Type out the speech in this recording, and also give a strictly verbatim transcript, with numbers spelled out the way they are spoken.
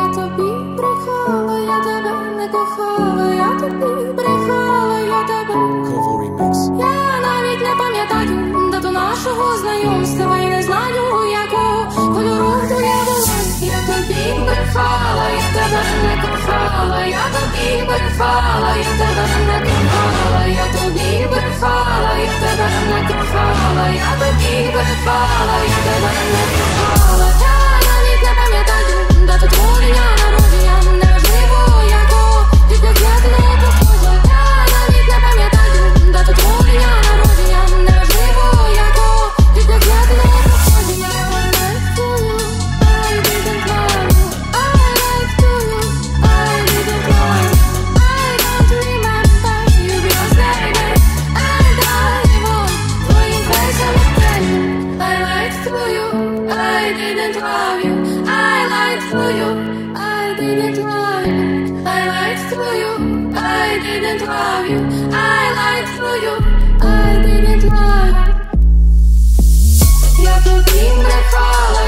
тобі брехала, я тебе не кохала, я тобі брехала, я тебе. Kovo Remix. Я навіть не пам'ятаю дату нашого знайомства і не знаю, якого кольору твоє волосся. Я тобі брехала, я тебе не кохала, я тобі брехала, я тебе не кохала, я тобі брехала, я тебе не кохала, я тобі брехала, я тебе не кохала. Я навіть не пам'ятаю дату твого дня народження, неважливо якого, тільки взгляд не похожа. Я навіть не пам'ятаю дату твого дня народження, неважливо якого, тільки взгляд не похожа. I didn't love you, I lied to you, I didn't love you, I don't remember you because baby, I died on твоїм фейсом екрані. I lied to you, I didn't love you, I lied to you, I didn't love you, I lied to you, I didn't love you, I lied to you, I didn't love you. Я тобі брехала,